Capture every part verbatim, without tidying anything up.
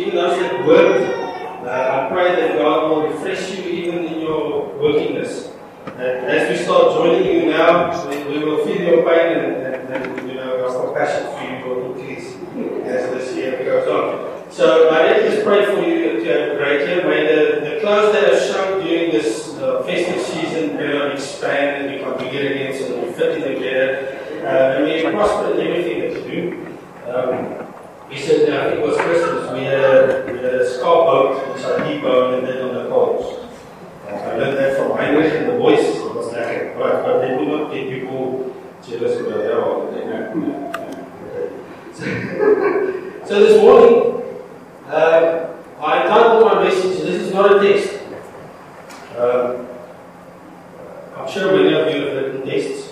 even those that work, uh, I pray that God will refresh you even in your workingness. And as we start joining you now, we, we will feel your pain and, and, and you know, our compassion for you will increase as this year goes on. So I really just pray for you to have a great year. May the, the clothes that are shown during this uh, festive season you know, expand and become bigger again so that we fit in together. Uh, and may you prosper in everything that you do. Um, we said, I think it was Christmas, we had a, we had a scar boat, which I deboned and then on the coals. Uh, I learned that from Heinrich and the boys. It was like, right, but they do not get people jealous about their holiday. No, okay. So, so this morning, uh, I entitled my message, This is not a test. Um, I'm sure many of you have written tests.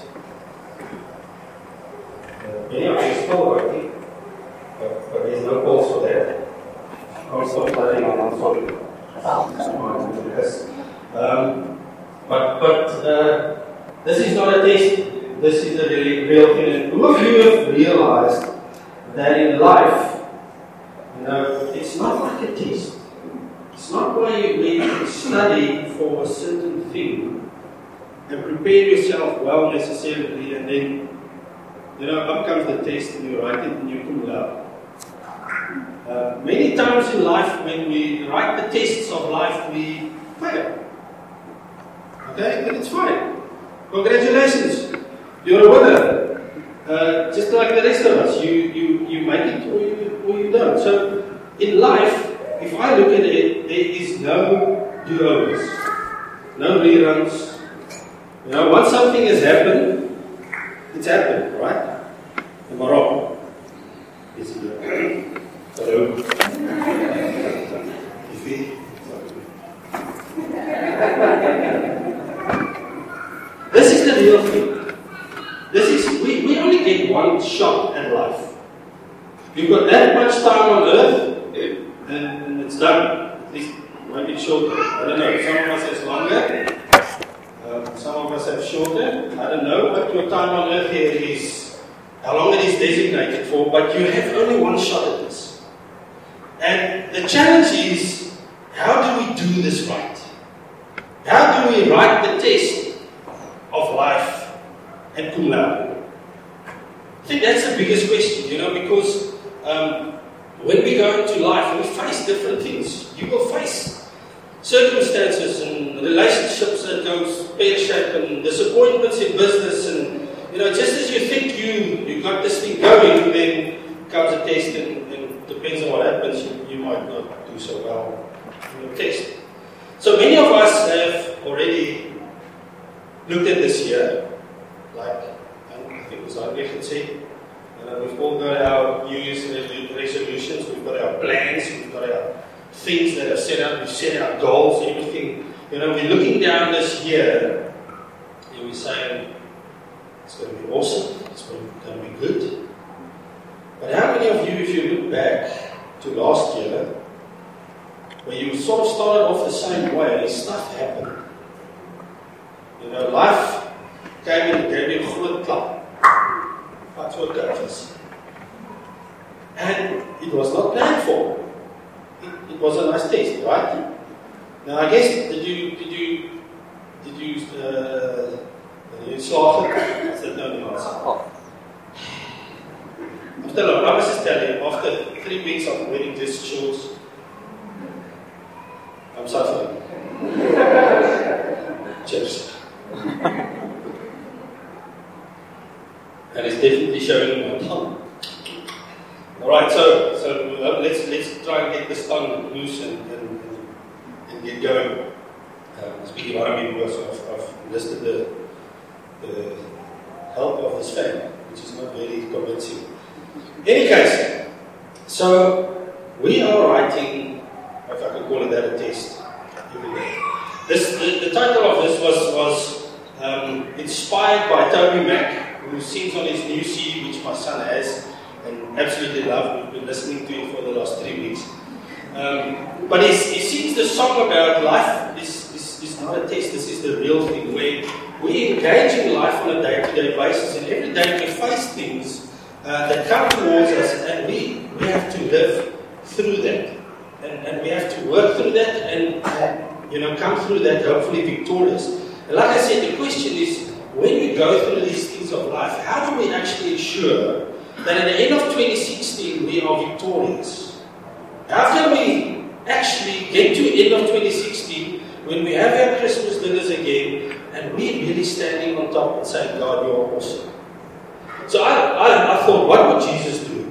Uh, many of you still writing, but, but there's no calls for that. I'm still planning on unfolding. Um, but but uh, this is not a test. This is a really real thing. And who of you have realized that in life, you know, it's not like a test. It's not where you need to study for a certain thing and prepare yourself well necessarily, and then, you know, up comes the test and you write it and you come out. Uh, many times in life, when we write the tests of life, we fail. Okay, but it's fine. Congratulations, you're a winner. Uh, just like the rest of us, you you you make it or you or you don't. So in life, if I look at it, there is no do-overs, no reruns. You know, once something has happened, it's happened, right? Am I wrong? Is it? Hello. This is the real thing. This is we, we only get one shot at life. You've got that much time on earth, and, and it's done. At least maybe shorter. I don't know. Some of us have longer. Um, some of us have shorter. I don't know what your time on earth here is, how long it is designated for, but you have only one shot at this. And the challenge is, how do we do this right? How do we write the test of life and cum laude? I think that's the biggest question, you know, because um, when we go into life, we face different things. You will face circumstances and relationships that goes pear-shaped and disappointments in business, and you know, just as you think you you got this thing going, then comes a test, and, and depends on what happens, you, you might not do so well in your test. So many of us have already looked at this year, like I think it was André had said. Uh, we've all got our New Year's resolutions, we've got our plans, we've got our things that are set up, we've set our goals, everything. You know, we're looking down this year and we're saying it's going to be awesome, it's going to be good. But how many of you, if you look back to last year, where you sort of started off the same way, stuff happened. You know, life came and gave you a groot klap. That's what that is. And it was not planned for. It, it was a nice test, right? Now, I guess, did you, did you, did you, uh, did you slaugh it? Is that no answer? After, I was just telling you, after three weeks of wearing this shorts, I'm suffering. Cheers. And it's definitely showing in my tongue. Alright, so so uh, let's let's try and get this tongue loose and, and, and get going. Um, speaking of Arabic words, I've, I've listed the, the help of this fan, which is not very convincing. In any case, so we are writing, if I can call it that, a test. This, the, the title of this was, was um, inspired by Toby Mac, who sings on his new C D, which my son has, and absolutely love. We've been listening to it for the last three weeks. Um, but he, he sings the song about life is, is, is not a test, this is the real thing, where we engage in life on a day-to-day basis, and every day we face things uh, that come towards us, and we, we have to live through that. and, and we have to work through that and, and you know come through that hopefully victorious. And like I said, the question is, when we go through these things of life, how do we actually ensure that at the end of twenty sixteen we are victorious? How can we actually get to the end of twenty sixteen when we have our Christmas dinners again and we're really standing on top and saying, God, you're awesome? So I, I, I thought, what would Jesus do?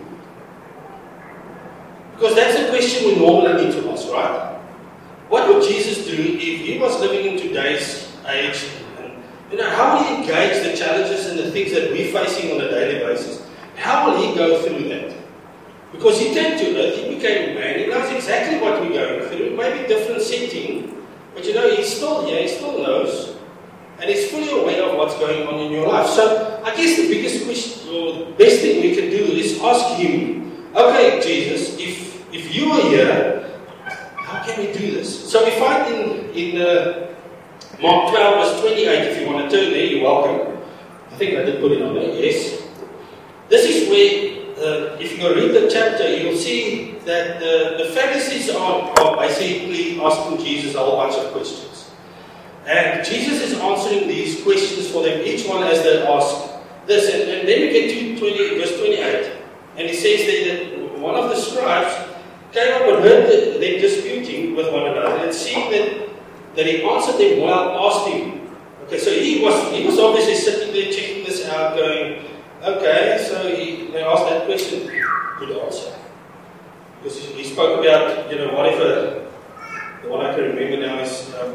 Because that's the question we normally need to ask, right? What would Jesus do if he was living in today's age? And, you know, how will he engage the challenges and the things that we're facing on a daily basis? How will he go through that? Because he came to earth, he became a man, he knows exactly what we're going through. It may be a different setting, but you know, he's still here, he still knows, and he's fully aware of what's going on in your life. So I guess the biggest question, or the best thing we can do is ask him, okay, Jesus, if if you are here, how can we do this? So we find in, in uh, Mark twelve, verse twenty-eight, if you want to turn there, you're welcome. I think I did put it on there, yes. This is where, uh, if you go read the chapter, you'll see that the, the Pharisees are, are basically asking Jesus a whole bunch of questions. And Jesus is answering these questions for them, each one as they ask this. And, and then we get to twenty, verse twenty-eight, and he says that one of the scribes came up and heard them disputing with one another, and seeing that, that he answered them well, asked him. Okay, so he was he was obviously sitting there checking this out, going, okay, so he, they asked that question, good answer. Because he spoke about, you know, what if a, the one I can remember now is, um,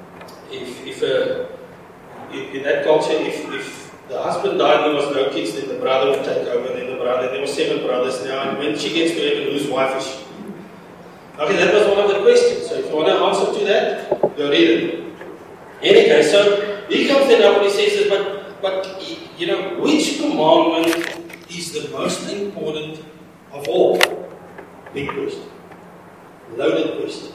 if, if a, in, in that culture, if, if the husband died and there was no kids, then the brother would take over, and then the brother, there were seven brothers now, and when she gets to heaven, whose wife is she? Okay, that was one of the questions. So if you want to answer to that, go read it. Anyway, so he comes then up and he says this, but, but you know, which commandment is the most important of all? Big question. Loaded question.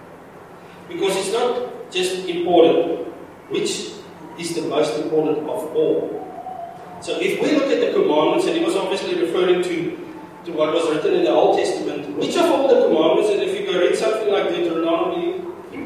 Because it's not just important, which is the most important of all. So if we look at the commandments, and he was obviously referring to to what was written in the Old Testament, which of all the commandments, and if you go read something like Deuteronomy,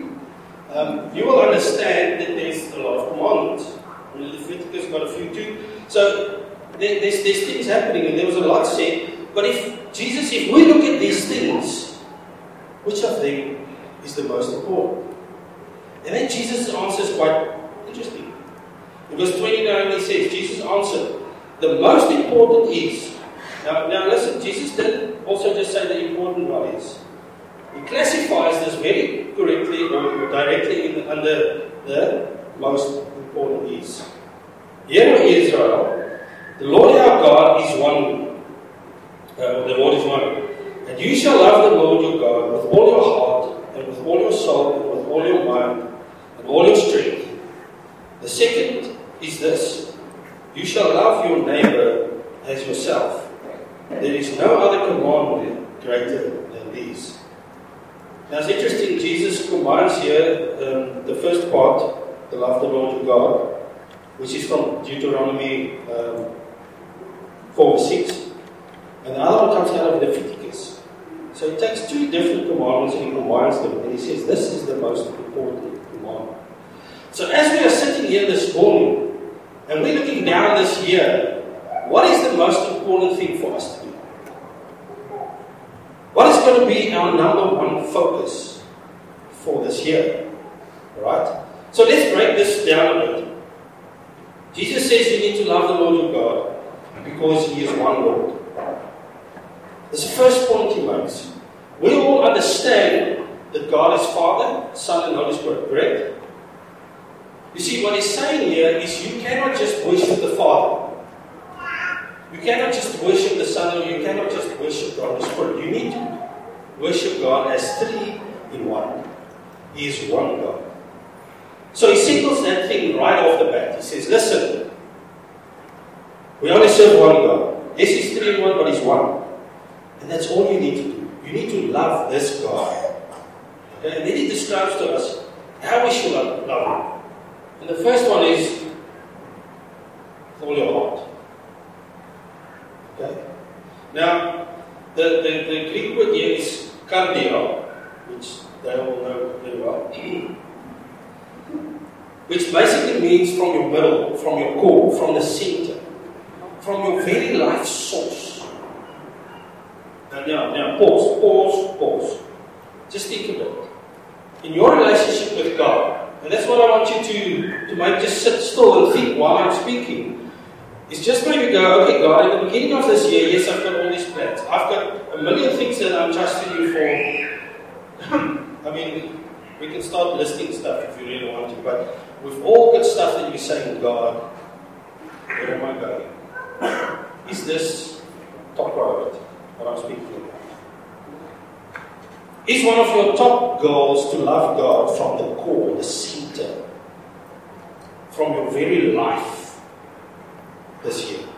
um, you will understand that there's a lot of commandments. And Leviticus got a few too. So there, there's, there's things happening, and there was a lot said. But if Jesus, if we look at these things, which of them is the most important? And then Jesus answers quite interesting. In verse twenty-nine he says, Jesus answered, the most important is. Now, now listen, Jesus didn't also just say the important one is. He classifies this very correctly or directly in, under the most important is. Hear, O Israel, the Lord our God is one. Uh, the Lord is one. And you shall love the Lord your God with all your heart, and with all your soul, and with all your mind, and all your strength. The second is this: you shall love your neighbor as yourself. There is no other commandment greater than these. Now it's interesting, Jesus combines here um, the first part, to love the Lord your God, which is from Deuteronomy um, four six, and the other one comes out of Leviticus. So he takes two different commandments and he combines them, and he says this is the most important commandment. So as we are sitting here this morning, and we're looking down this year, what is the most important thing for us to do? What is going to be our number one focus for this year? Alright? So let's break this down a bit. Jesus says you need to love the Lord your God because He is one Lord. This is the first point He makes. We all understand that God is Father, Son and Holy Spirit, correct? You see, what He's saying here is you cannot just worship the Father. You cannot just worship the Son, or you cannot just worship the Holy Spirit. You need to worship God as three in one. He is one God. So he settles that thing right off the bat. He says, listen, we only serve one God. Yes, He's three in one, but He's one. And that's all you need to do. You need to love this God. Okay? And then He describes to us how we should love Him. And the first one is with all your heart. Okay? Now, the, the, the Greek word here is cardio. which they all know very well, which basically means from your middle, from your core, from the center, from your very life source. Now, now, now pause, pause, pause. Just think about it. In your relationship with God, and that's what I want you to, to make, just sit still and think while I'm speaking, is just maybe go, okay, God, in the beginning of this year, yes, I've got all these plans. I've got a million things that I'm trusting you for. I mean, we can start listing stuff if you really want to, but we've all got stuff that you're saying, God, where am I going? Is this top priority, what I'm speaking about? Is one of your top goals to love God from the core, the center, from your very life this year?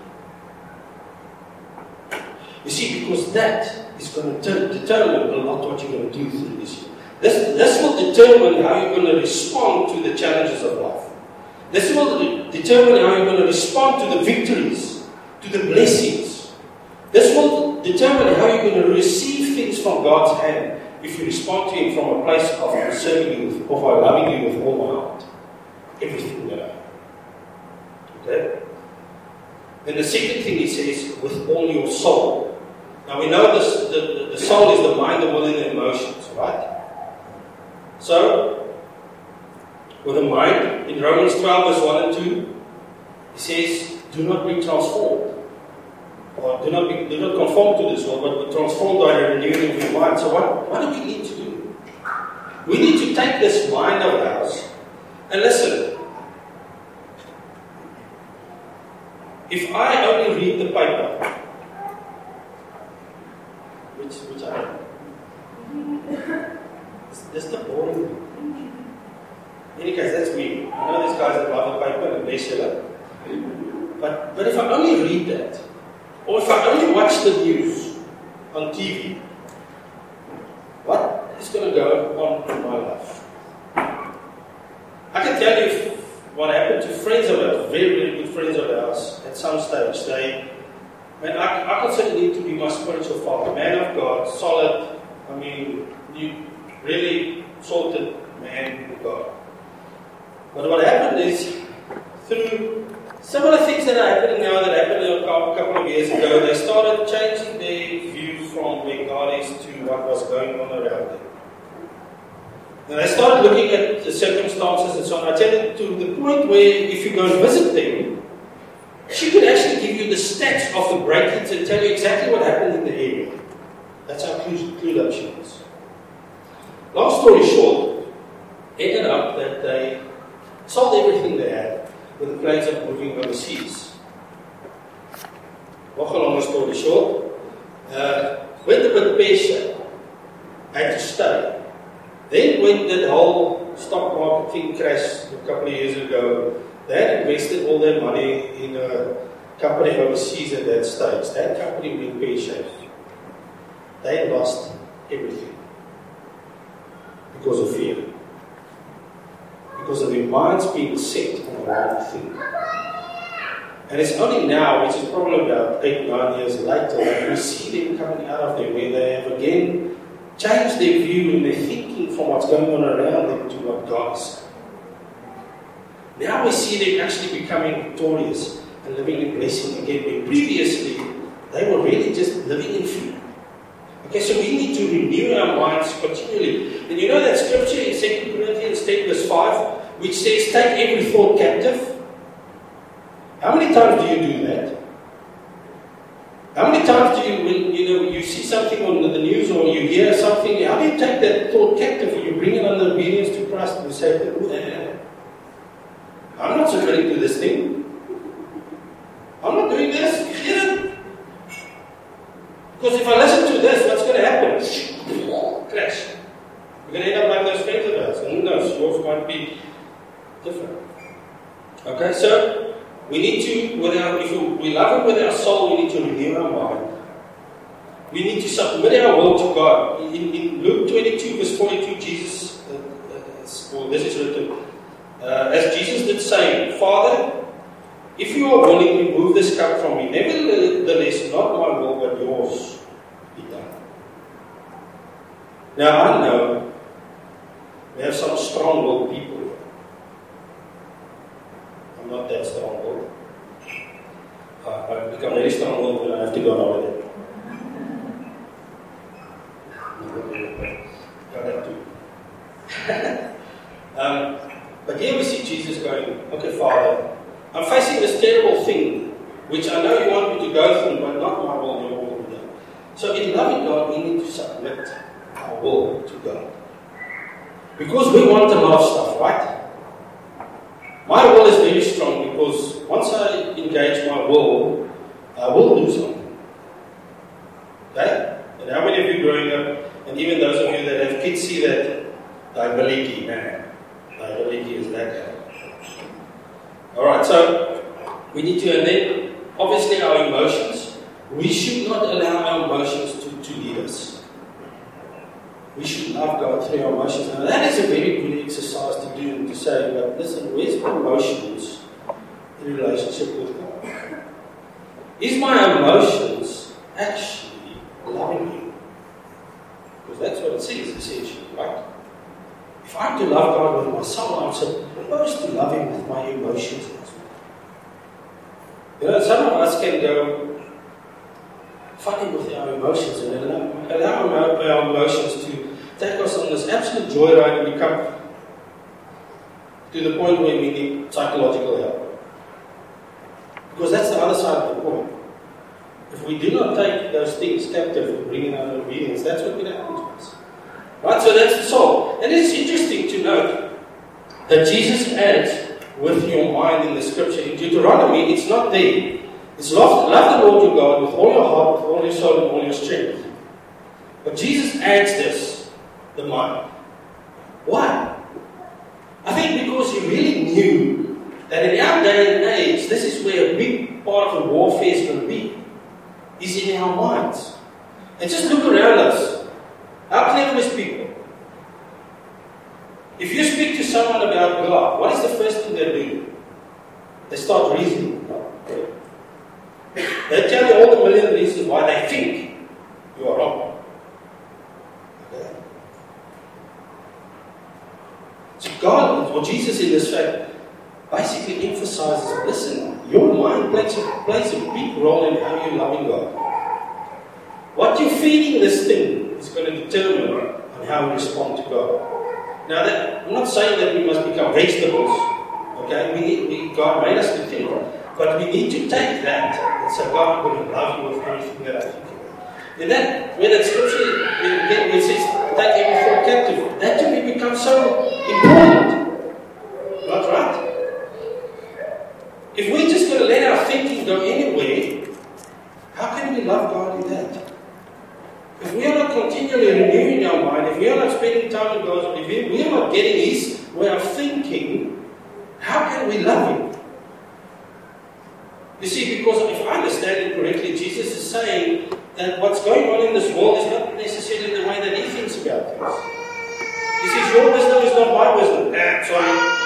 You see, because that is going to determine a lot what you're going to do through this year. This, this will determine how you're going to respond to the challenges of life. This will de- determine how you're going to respond to the victories, to the blessings. This will determine how you're going to receive things from God's hand if you respond to Him from a place of serving you, of loving you with all my heart. Everything that I have. Okay? Then the second thing He says, with all your soul. Now we know this, the, the, the soul is the mind, the will, and the emotions, right? So, with the mind, in Romans twelve, verse one and two, He says, do not be transformed. Or do not be, do not conform to this world, but be transformed by the renewing of your mind. So what, what do we need to do? We need to take this mind of ours and listen. If I only read the paper, which which I don't, that's the boring thing. In any case, that's me. I know these guys that love the paper and bestseller. But but if I only read that, or if I only watch the news on T V, what is going to go on in my life? I can tell you what happened to friends of ours, very, very good friends of ours, at some stage. They, man, I, I consider him to be my spiritual father, man of God, solid, I mean, you really sorted man with God. But what happened is, through some of the things that are happening now that happened a couple of years ago, they started changing their views from where God is to what was going on around them. And they started looking at the circumstances and so on. I tell you, to the point where if you go and visit them, she could actually give you the stats of the break-ins and tell you exactly what happened in the area. That's how clued up she was. Long story short, ended up that they sold everything they had with the plans of moving overseas. Nog a longer story short, uh, went a bit pear-shaped, had to stay. Then when that whole stock market thing crashed a couple of years ago, they had invested all their money in a company overseas at that stage. That company went pear-shaped. They lost everything because of fear. Because of their minds being set on the wrong thing. And it's only now, which is probably about eight, nine years later, that we see them coming out of there, where they have again changed their view and their thinking from what's going on around them to what God is saying. Now we see them actually becoming victorious and living in blessing again, where previously they were really just living in fear. Okay, so we need to renew our minds continually. And you know that scripture in Second Corinthians ten verse five, which says, take every thought captive? How many times do you do that? How many times do you, when you know, you see something on the news or you hear something, how do you take that thought captive and you bring it under obedience to Christ and you say, I'm not submitting to this thing. I'm not doing this. You get it? Because if I listen to this, what's going to happen? Crash. We're going to end up like those friends of ours. And who knows, yours might be different. Okay, so we need to, with our, if we love Him with our soul, we need to renew our mind. We need to submit our will to God. In, in Luke twenty-two, verse forty-two, Jesus, uh, uh, well, this is written, uh, as Jesus did say, Father, if you are willing, remove this cup from me. Nevertheless, not my will, but yours be done. Now I know strong-willed people. I'm not that strong-willed. Uh, I become very strong-willed when I have to go on holiday. Got that too. um, but here we see Jesus going, okay, Father, I'm facing this terrible thing, which I know you want me to go through, but not my will, your will be done. So in loving God, we need to submit our will to God. Because we want a lot of stuff, right? My will is very strong because once I engage my will, I will do something. Okay? And how many of you growing up, and even those of you that have kids, see that Diaboliki, man. Diaboliki is that guy. Alright, so we need to, and then obviously our emotions. We should not allow our emotions to, to lead us. We should love God through our emotions. Now that is a very good exercise to do and to say, but listen, where's my emotions in relationship with God? Is my emotions actually loving you? Because that's what it says essentially, right? If I'm to love God with my soul, I'm supposed to love Him with my emotions as well. You know, some of us can go funny with our emotions and allow, allow our emotions to take us on this absolute joyride and become to the point where we need psychological help. Because that's the other side of the coin. If we do not take those things captive and bring in our obedience, that's what will happen to us. Right? So that's the soul. And it's interesting to note that Jesus adds with your mind in the scripture. In Deuteronomy, it's not there. It's love, love the Lord your God with all your heart, with all your soul, and all your strength. But Jesus adds this, the mind. Why? I think because He really knew that in our day and age, this is where a big part of the warfare is going to be. Is in our minds. And just look around us. Our cleverest people. If you speak to someone about God, what is the first thing they do? They start reasoning. They tell you all the million reasons why they think you are wrong. Okay. So God, or Jesus in this fact, basically emphasizes, listen, your mind plays a, plays a big role in how you're loving God. What you're feeding this thing is going to determine on how we respond to God. Now, that, I'm not saying that we must become vegetables. Okay, we, we God made us to think, but we need to take that and say, God, I'm going to love you with everything that I think about. And that, when that scripture again, it says, take every thought captive, that to me becomes so important. Not right? If we're just going to let our thinking go anywhere, how can we love God in that? If we are not continually renewing our mind, if we are not spending time with God, if we are not getting His way of thinking, how can we love Him? You see, because if I understand it correctly, Jesus is saying that what's going on in this world is not necessarily the way that He thinks about things. He says, your wisdom is not my wisdom. Ah, sorry.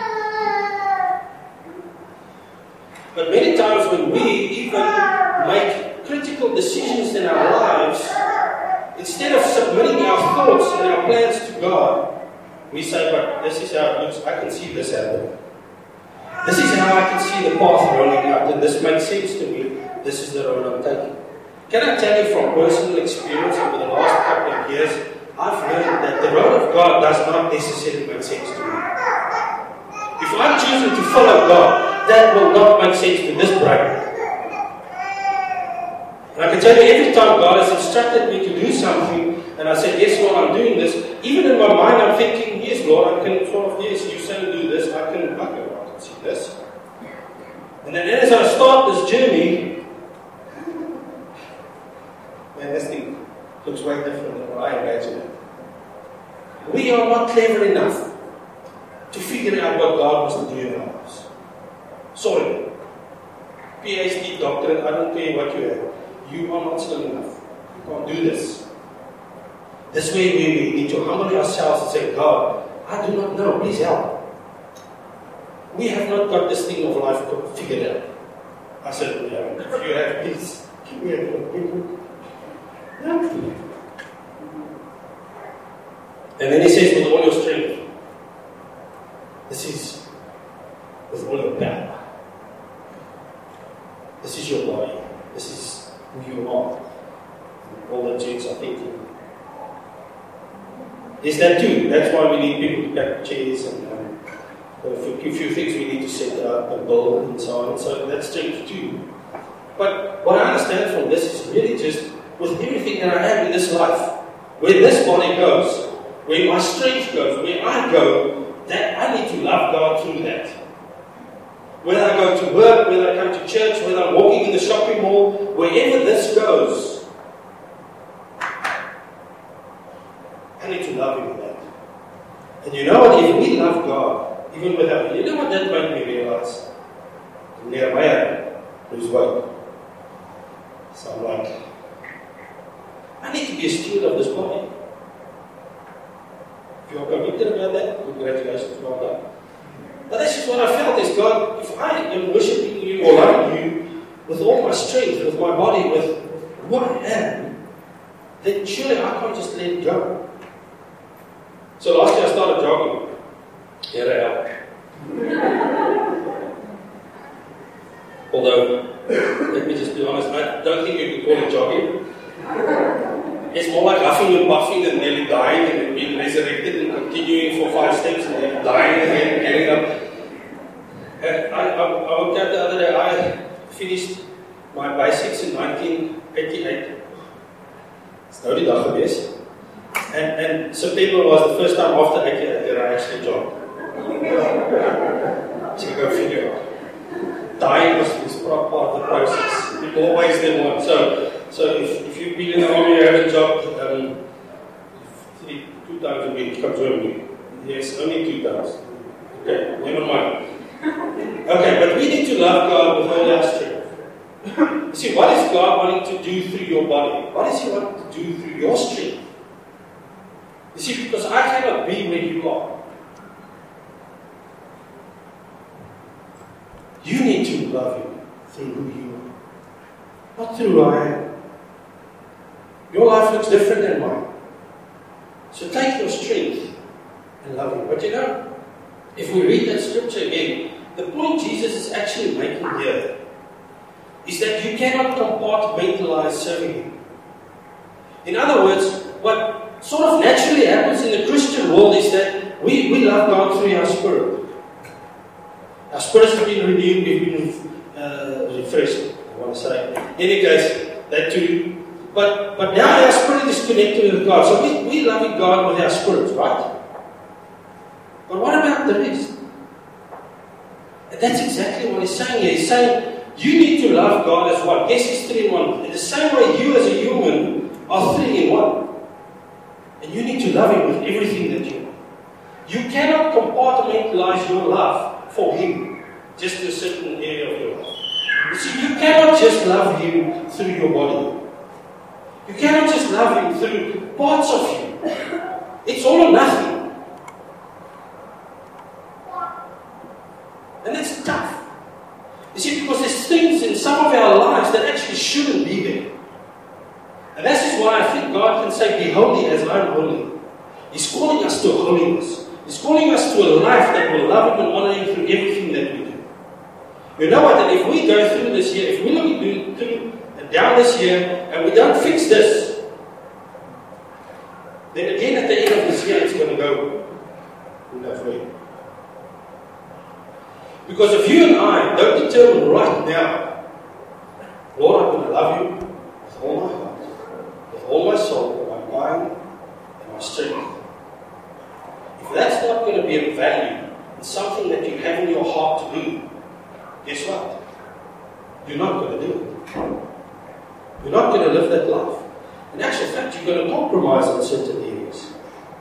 But many times when we even make critical decisions in our lives, instead of submitting our thoughts and our plans to God, we say, but this is how it looks. I can see this happening. This is how I can see the path rolling out. And this makes sense to me. This is the road I'm taking. Can I tell you from personal experience over the last couple of years, I've learned that the road of God does not necessarily make sense to me. If I'm choosing to follow God, that will not make sense to this brain. And I can tell you, every time God has instructed me to do something, and I said, yes, Lord, I'm doing this, even in my mind I'm thinking, yes, Lord, I can sort of, yes, you say do this, I can, I can, I can see this. And then as I start this journey, man, this thing looks way different than what I imagined it. We are not clever enough to figure out what God wants to do in our lives. Sorry. PhD, doctorate, I don't care what you have. You are not strong enough. You can't do this. This way we need to humble ourselves and say, God, I do not know, please help. We have not got this thing of life figured out. I said, yeah, if you have, please give me a book. And then He says, with all your strength. Mark, and all the Jews are thinking. Is that too? That's why we need people to pack chairs and um, a few, few things we need to set up and build and so on. So that's strength too. But what I understand from this is really just with everything that I have in this life, where this body goes, where my strength goes, where I go, that I need to love God through that. Whether I go to work, whether I come to church, whether I'm walking in the shopping mall, wherever this goes, I need to love Him with that. And you know what? If we love God, even without, you know what that made me realize? Nehemiah lose weight. So I'm like, I need to be a steward of this body. If you are convicted about that, congratulations, well done. But this is what I felt is God, if I am worshiping you or loving you with all my strength, with my body, with what I am, then surely I can't just let it go. So last year I started jogging. Here I am. Although, let me just be honest, I don't think you could call it jogging. It's more like huffing and puffing and nearly dying and then being resurrected and continuing for five steps and then dying again and getting up. And I, I, I worked out the other day, I finished my basics in nineteen eighty-eight. It's no die dag geweest. And, and September was the first time after eighty-eight that I actually jogged. So you go figure out. Dying was, was part of the process. People always did one. So, so if, if you've been in the army, you haven't jogged um, three, two times a week, come join me. Yes, only two times. Okay, never mind. Okay, but we need to love God with all our strength. You see, what is God wanting to do through your body? What does He want to do through your strength? You see, because I cannot be where you are. You need to love Him through who you are, not through who I am. Your life looks different than mine. So take your strength and love Him. But you know, if we read that scripture again, the point Jesus is actually making here is that you cannot compartmentalize serving Him. In other words, what sort of naturally happens in the Christian world is that we, we love God through our spirit. Our spirits have been renewed, we've been uh, refreshed, I want to say. In any case, that too. But, but now our spirit is connected with God. So we, we love God with our spirits, right? But what about the rest? And that's exactly what He's saying here. He's saying, you need to love God as one. Yes, He's three in one. In the same way, you as a human are three in one. And you need to love Him with everything that you are. You cannot compartmentalize your love for Him, just to a certain area of your life. You see, you cannot just love Him through your body. You cannot just love Him through parts of you. It's all or nothing. And it's tough. You see, because there's things in some of our lives that actually shouldn't be there. And this is why I think God can say, be holy as I'm holy. He's calling us to holiness. He's calling us to a life that will love Him and honor Him through everything that we do. You know what? That if we go through this year, if we look through and down this year, and we don't fix this, then again at the end of this year, it's going to go that way. Because if you and I don't determine right now, Lord, I'm going to love You with all my heart, with all my soul, my mind, and my strength. If that's not going to be a value, it's something that you have in your heart to do, guess what? You're not going to do it. You're not going to live that life. In actual fact, you're going to compromise on certain areas.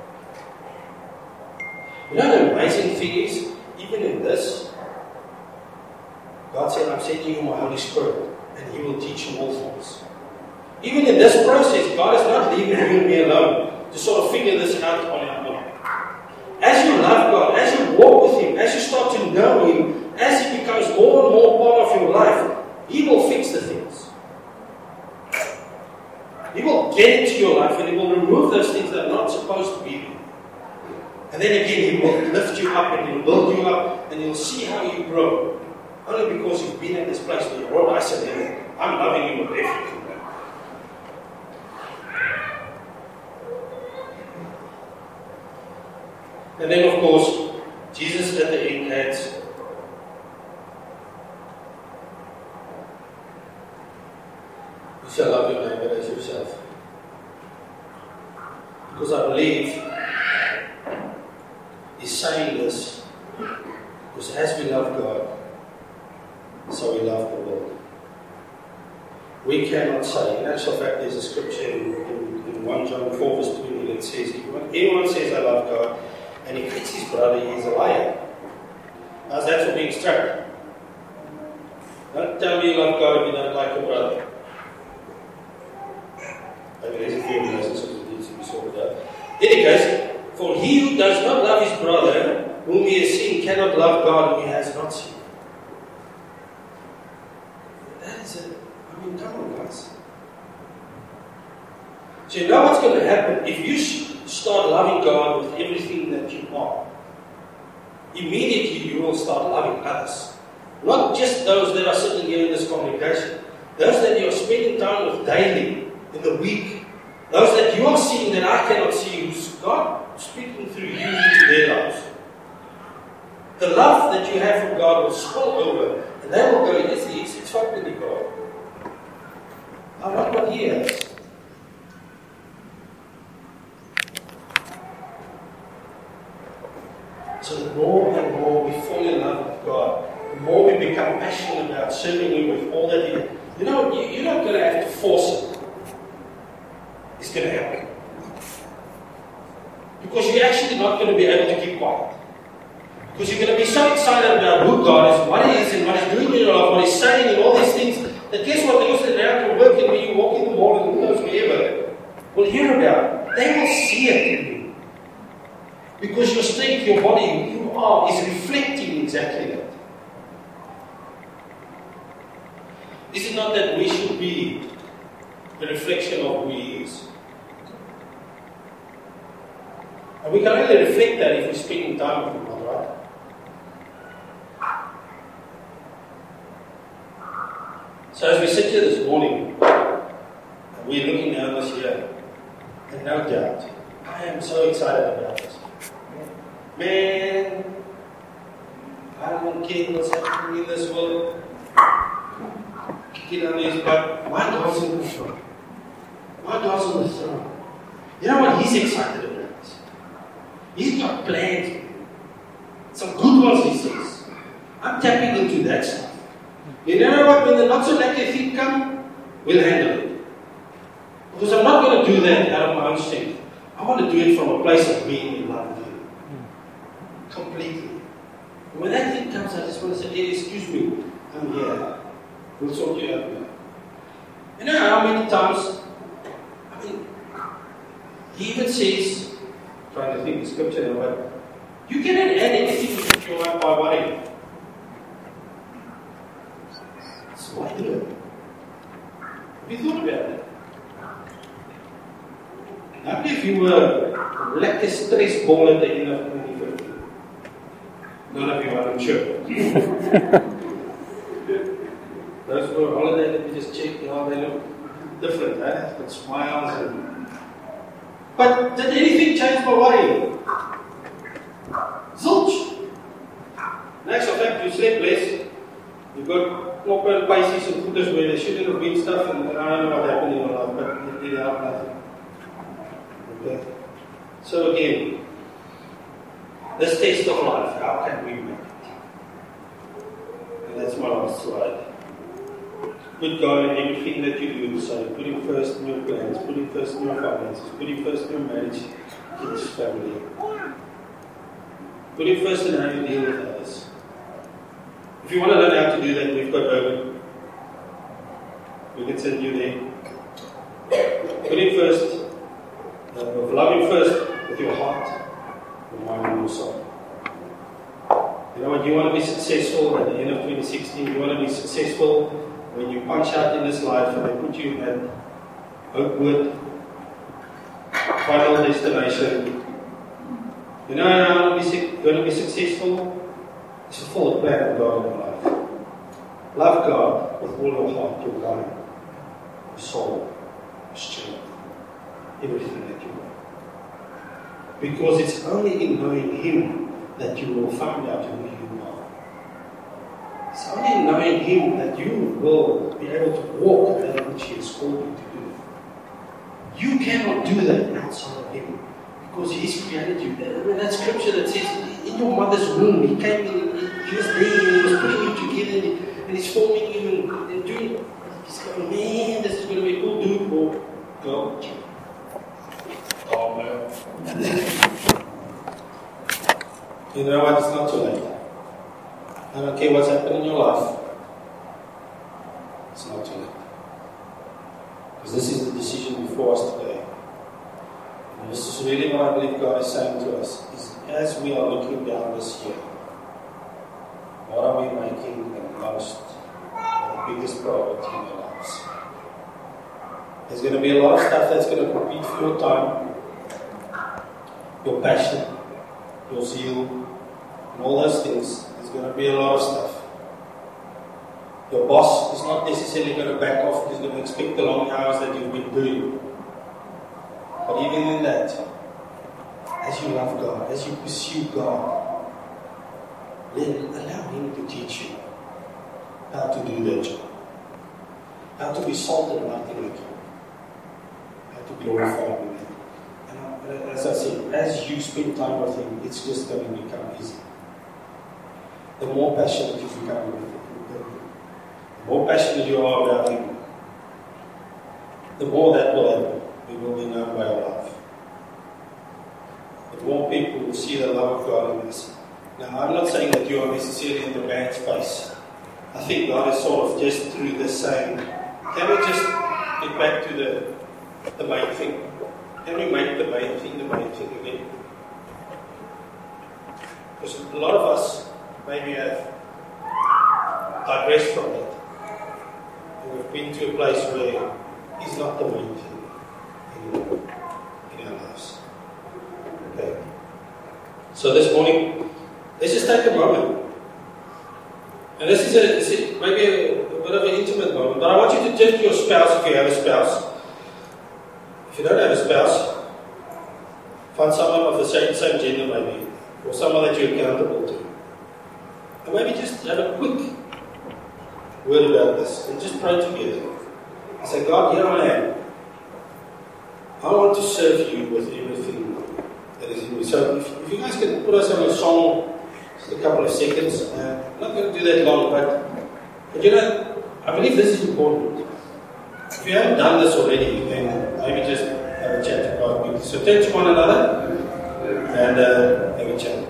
You know the amazing thing is, even in this, God said, I'm sending you my Holy Spirit, and He will teach you all things. Even in this process, God is not leaving you and me alone to sort of figure this out on our own. As you love God, as you walk with Him, as you start to know Him, as He becomes more and more part of your life, He will fix the things. He will get into your life and He will remove those things that are not supposed to be there. And then again, He will lift you up and He will build you up and you'll see how you grow. Only because you've been in this place where you're all isolated. I'm loving You with everything. And then, of course, Jesus at the end adds, you shall love your neighbor as yourself. Because I believe he's saying this because as we love God, so we love the world. We cannot say, in actual fact, there's a scripture in, in, in First John four verse twenty that says, if anyone says I love God and he hates his brother, he is a liar. How's that for being struck? Don't tell me you love God if you don't like your brother. Maybe there's a few relationships that needs to be sorted out. In any case, for he who does not love his brother, whom he has seen, cannot love God whom he has not seen. That is it. I mean, come on, guys. So you know what's going to happen? If you start loving God with everything that you are, immediately you will start loving others. Not just those that are sitting here in this congregation. Those that you are spending time with daily, in the week. Those that you are seeing that I cannot see, who's God speaking through you into their lives. The love that you have for God will spill over, and they will go, yes, yes, it's totally God. I want what He has. So the more and more we fall in love with God, the more we become passionate about serving Him with all that He has. You know, you, you're not going to have to force it. It's going to happen. Because you're actually not going to be able to keep quiet. Because you're going to be so excited about who God is, what He is, and what He's doing in your life, what He's saying, and all these things, that guess what? Those that are out to work and when you walk in the mall and who knows wherever will hear about it. They will see it in you. Because your state, your body, who you are, is reflecting exactly that. Is it not that we should be the reflection of who He is? And we can only reflect that if we're spending time with Him, right? So as we sit here this morning, and we're looking down this year, and no doubt, I am so excited about this. Man, I don't care what's happening in this world. Kick it on his butt. My God's in the throne. My God's on the throne. You know what He's excited about? He's got plans. Some good ones, He says. I'm tapping into that stuff. You know what? When the not so lucky thing come, we'll handle it. Because I'm not going to do that out of my own strength. I want to do it from a place of being in love with Him. Completely. And when that thing comes, I just want to say, hey, excuse me, I'm here. We'll sort you out now. You know how many times, I mean, He even says, trying to think the scripture now, but you cannot add anything to your life by worrying. So why do it? Have you thought about it? How if you were like a stress ball at the end of twenty fifteen? None of you are, I'm sure. Those who are on holiday, let me just check how they look different, eh? With smiles and. But did anything change my worrying? Zilch! Next of fact, you slept less. You've got proper Pisces and footers where they shouldn't have been stuff, and I don't know what happened in your life, but it did help nothing. Okay? So again, this test of life, how can we make it? And that's my last slide. Put God in everything that you do. So put Him first in your plans, put Him first in your finances, put Him first in your marriage, kids, family. Put Him first in how you deal with others. If you want to learn how to do that, we've got Urban. We can send you there. Put Him first. Uh, love Him first with your heart, your mind, and your soul. You know what? You want to be successful at the end of twenty sixteen. You want to be successful when you punch out in this life and they put you at Oakwood, final destination. You know how to be going to be successful? It's to follow the plan of God in your life. Love God with all your heart, your mind, your soul, your strength, everything that you want. Because it's only in knowing Him that you will find out who you are. It's only in knowing Him that you will be able to walk that which He has called you to do. You cannot do that outside of Him. Because He's created you. I mean, that scripture that says, in your mother's womb, He came in, He was there, and He was putting you together, and He's forming you, and doing, He's going, man, this is going to be a cool dude, or girl. Oh, man. You know what? It's not too late. I don't care what's happened in your life. It's not too late. Because this is the decision before us today. And this is really what I believe God is saying to us. Is as we are looking down this year, what are we making the most, the biggest priority in our lives? There's going to be a lot of stuff that's going to compete for your time, your passion, your zeal, and all those things. There's going to be a lot of stuff. Your boss is not necessarily going to back off. He's going to expect the long hours that you've been doing. But even in that, as you love God, as you pursue God, then allow Him to teach you how to do that job, how to be salt and light in the kingdom, how to glorify Him. And as I said, as you spend time with Him, it's just going to become easy. The more passionate you become with Him, the more passionate you are about Him, the more that will happen. We will be known by our love. The more people will see the love of God in us. Now, I'm not saying that you are necessarily in the bad space. I think God is sort of just through this saying, can we just get back to the, the main thing? Can we make the main thing the main thing again? Because a lot of us maybe have digressed from that. And we've been to a place where He's not the main thing anymore in our lives. Okay. So this morning, let's just take a moment. And this is, a, this is maybe a, a bit of an intimate moment, but I want you to turn to your spouse if you have a spouse. If you don't have a spouse, find someone of the same, same gender maybe, or someone that you're accountable to. And maybe just have a quick word about this, and just pray together. And say, God, here I am. I want to serve you with everything that is in me. So if, if you guys can put us on a song, just a couple of seconds. Uh, I'm not going to do that long, but, but you know, I believe this is important. If you haven't done this already, then maybe just have a chat to God quickly. So turn to one another and uh, have a chat.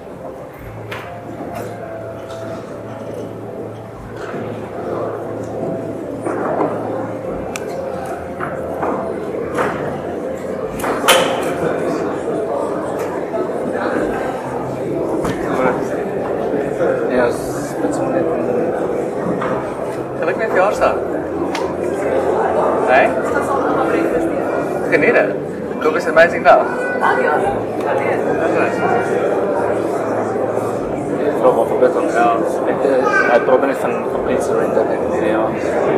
Amazing though. Vra wat gebeur dan? Ja, ek hy praat net van complete surrender in hierdie jaar.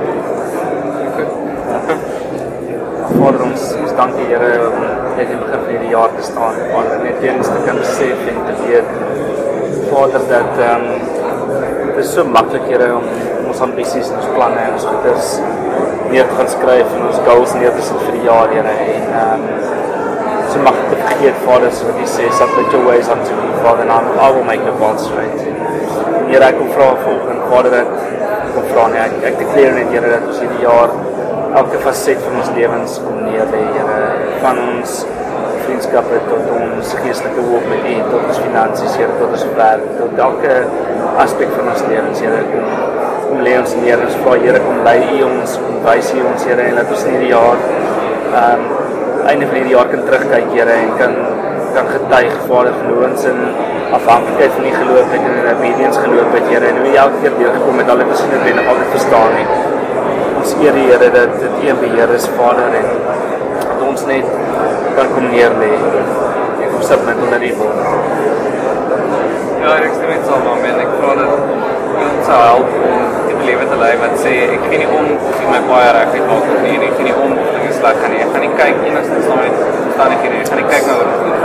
Vader, ons ons dankie Here om net in die begin van hierdie jaar te staan. Vader, net weer eens te kan besef en te weet Vader dat ehm um, dit is so maklik Here om ons ambisies en ons planne en ons goeders neer te gaan skryf en ons goals neer te sit vir die jaar Here en ehm um, so mag ek het vergeet, Vader, so wat jy sê, submit your ways unto me, Father, and I will make your path straight. En Here, ek kom vra volgende, Vader, dat ek kom vra, nee, ek, ek declare net, Here, dat ons hierdie jaar elke facet van ons lewens kom neerlee, Here, van ons vriendskappe tot ons geestelike hoop met U, tot ons finansies, Here, tot ons werk, tot elke aspek van ons lewens, Here, kom, kom lê ons neer, ons vra, Here, kom lei U ons, kom wys U ons, Here, en dat ons hierdie jaar, um, einde van hierdie jaar kan terugkyk, Here, en kan, kan getuig, Vader, van ons in afhanklikheid van die geloof het en in obedience geloof het, Here, en hoe jy elke keer deurgekom met al die ons nie nog altyd verstaan nie. Ons eer die Here dat dit U beheer is, Vader, en dat ons net kan kom neerlê en kom submit onder U wil. Ja, ek stem met saam met ek vra dat ons sal help om die lewe te lei wat sê ek gee nie om of jy my baie reg het maak of nie, ek gee nie om of dit sleg gaan nie. Ek gaan nie kyk enigstens na my omstandighede, ek gaan nie kyk na hoe dit gaan.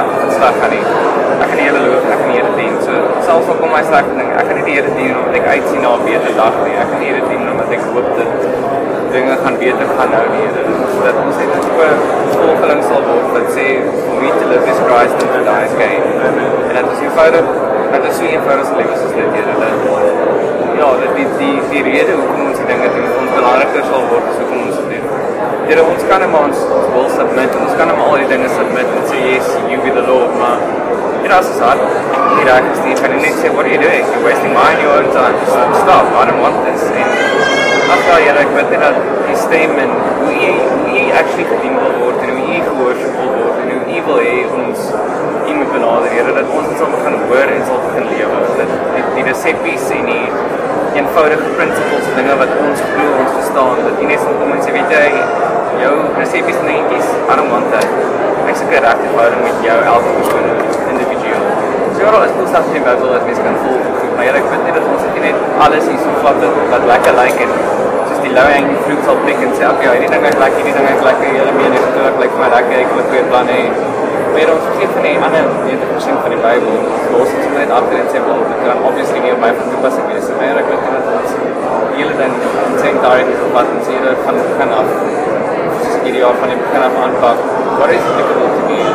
ek gaan nie, ek gaan die hele loof, ek gaan die Here dien. So, selfs al kom my slegte ding, ek gaan nie die Here dien omdat ek uitsien na 'n beter dag nie. Ek gaan die Here dien omdat ek hoop dat dinge gaan beter gaan nou die Here. Dat ons net 'n volgeling sal word wat sê, for me to live is Christ and to die is gain. En dat is eenvoudig, dat is so eenvoudig as lewe soos dit, Here. Dat, ja, dat die, die, die rede hoekom ons die dinge doen, ons belangriker sal word as hoekom ons dit doen. Here, ons kan hem ons wil submit, ons kan hem al die dinge submit en sê, yes, you be the Lord, maar Here, as ons hart nie reg is nie, kan jy net sê, what are you doing? You're wasting mine, your own time. So, stop, I don't want this. En afval, Here, ek weet nie dat die stem en hoe jy, hoe jy actually gedien wil word en hoe jy gehoorship wil word en hoe jy wil hê ons jy moet benader, Here, dat ons dit sal begin hoor en sal begin lewe. Dat die, die recepties en die eenvoudige principles en dinge wat ons glo, ons verstaan, dat jy net sal kom en sê, weet jy, jou recepties en dingetjies, I don't want that. Ek soek 'n regte verhouding met jou, elke persoon individueel. So ja, is cool stuff in die Bybel wat mens kan volg. Maar Here, ek weet nie dat ons dit net alles hier so vat wat lekker lyk en soos die low hanging fruit sal pik en sê, okay, hierdie ding is lekker, hierdie ding is lekker, julle meen dit ook lyk vir my lekker, ek wil 'n goeie plan hê. Maar ons vergeet van die ander negentig persent van die Bybel. Ons los dit net agter en sê, wel, dit kan obviously nie op my van toepassing wees. Maar Here, ek weet nie dat ons die hele ding in sy entirety gevat en sê, Here, van die begin af, soos hierdie jaar van die begin af aanpak, what is applicable to me?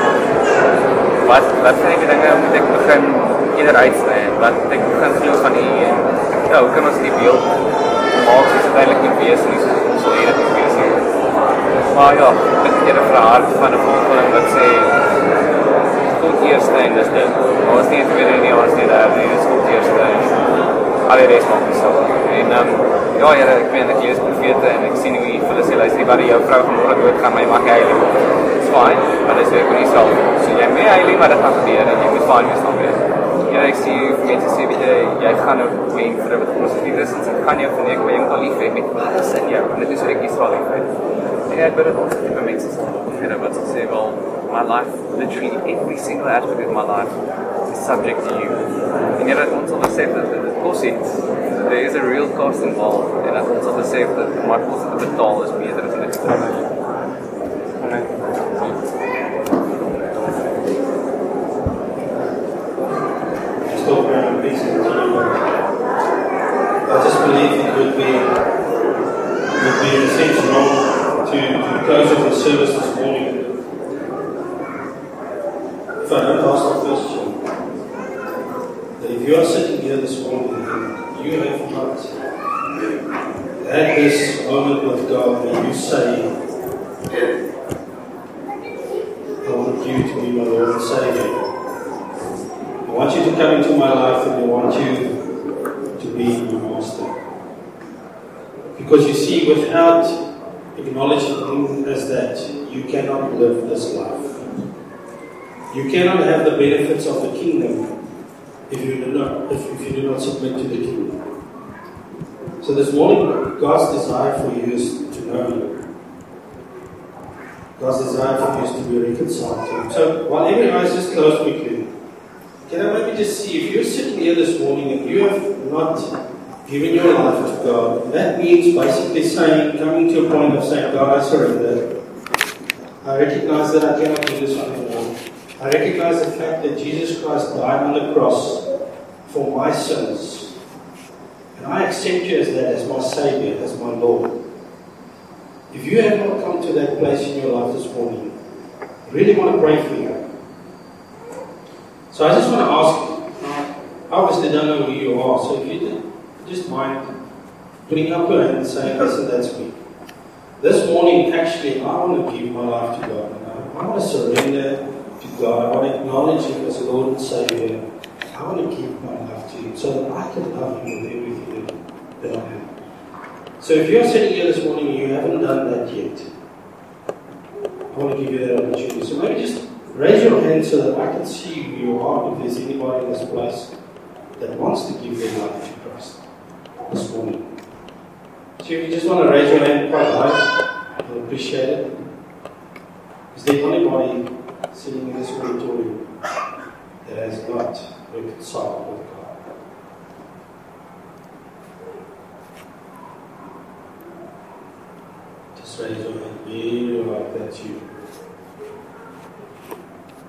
Wat, wat van die dinge moet ek begin eerder uitsnij? Wat moet ek begin glo van die, en ja, hoe kan ons die beeld maak soos het eindelijk moet wees en ons sal eerder moet wees? Maar ja, ek het eerder vir 'n hart van 'n volgeling wat sê, God eerste en dis dit. Ons nie het weer in die ons nie daar, nie, dis God eerste en al die rest maak nie so. En um, ja, Here, ek weet, ek lees profete en ek sien hoe jy vir hulle sê, luister, waar jou vrou vanmorgen doodgaan, maar jy mag heilig. It's fine, maar dis weer vir jouself. So jy mee heilig, maar dit gaan gebeur en jy moet fine wees dan weer. Ja, ek sê vir mense sê, weet jy, jy gaan nou wen vir wat ons nie is, en ek gaan jou verneek, maar jy moet al lief hê met alles in jou, en dit is hoe ek Israel lief hê. En ek weet dat ons die type mense sal Here, wat sal sê, well, my life, literally every single aspect of my life is subject to you. En Here, ons sal besef dat dit kos iets, there is a real cost involved, en dat ons sal besef dat my kost te betaal is beter as dit. Amen. Still very amazing to you. I just believe it would be would be in a sense wrong to, to close off the service this morning if I don't ask the question that if you are sitting here this morning and you have not had this moment with God and you say, I want you to be my Lord and Savior. I want you to come into my life and I want you to be my master. Because you see, without acknowledging Him as that, you cannot live this life. You cannot have the benefits of the kingdom if you do not, if, if you do not submit to the kingdom. So this morning, God's desire for you is to know Him. God's desire for you is to be reconciled to Him. So while every eye is just closed quickly, can I maybe just see, if you're sitting here this morning and you have not given your life to God, that means basically saying, coming to a point of saying, God, I surrender. I recognize that I cannot do this anymore. I recognize the fact that Jesus Christ died on the cross for my sins. And I accept you as that, as my Savior, as my Lord. If you have not come to that place in your life this morning, I really want to pray for you. So I just want to ask, I obviously don't know who you are, so if you did, just mind putting up your hand and saying, listen, that's me. This morning, actually, I want to give my life to God. I want to surrender to God. I want to acknowledge Him as Lord and Savior. I want to give my life to Him so that I can love Him with everything that I am. So if you're sitting here this morning and you haven't done that yet, I want to give you that opportunity. So maybe just raise your hand so that I can see who you are, if there's anybody in this place that wants to give their life to Christ this morning. So if you just want to raise your hand quite high, I'll appreciate it. Is there anybody sitting in this auditorium that has not reconciled with God? Just raise your hand. Very like that's you.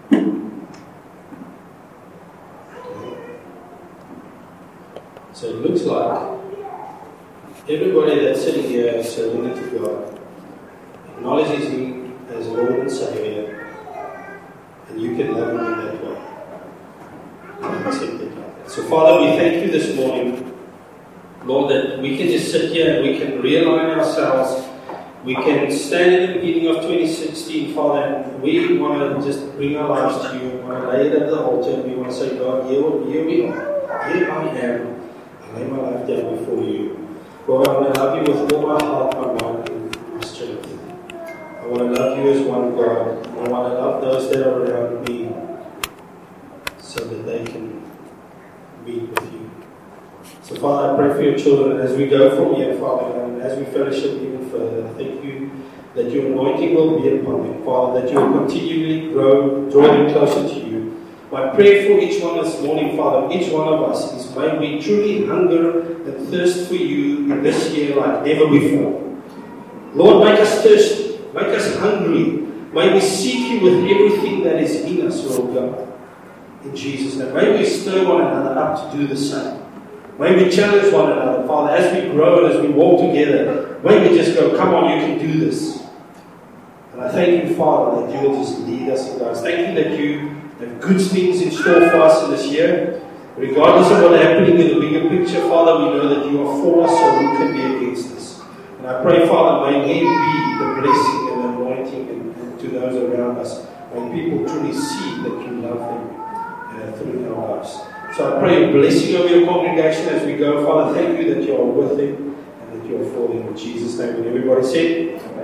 So it looks like everybody that's sitting here is surrendered to God, acknowledges Him as Lord and Savior, and you can love Him in that way. And accept it like that. So Father, we thank You this morning, Lord, that we can just sit here and we can realign ourselves. We can stand in the beginning of twenty sixteen, Father, and we want to just bring our lives to You. We want to lay it at the altar, and we want to say, God, here, here we are. Here I am. I lay my life down before You. Lord, I want to love You with all my heart, my mind, and my strength. I want to love You as one God. I want to love those that are around me so that they can be with You. So, Father, I pray for Your children as we go from here, Father, and as we fellowship even further. I thank You that Your anointing will be upon them, Father, that You will continually grow, draw them closer to You. My prayer for each one this morning, Father, each one of us, is may we truly hunger and thirst for You in this year like never before. Lord, make us thirsty, make us hungry. May we seek You with everything that is in us, Lord God, in Jesus' name. May we stir one another up to do the same. May we challenge one another, Father, as we grow and as we walk together. May we just go, come on, You can do this. And I thank You, Father, that You will just lead us and guide us. Thank You that You have good things in store for us in this year. Regardless of what's happening in the bigger picture, Father, we know that You are for us, so who can be against us? And I pray, Father, may we be the blessing and the anointing and, and to those around us. May people truly see that You love them uh, through our lives. So I pray a blessing over Your congregation as we go. Father, thank You that You are with them and that You are for them. In Jesus' name, and everybody said,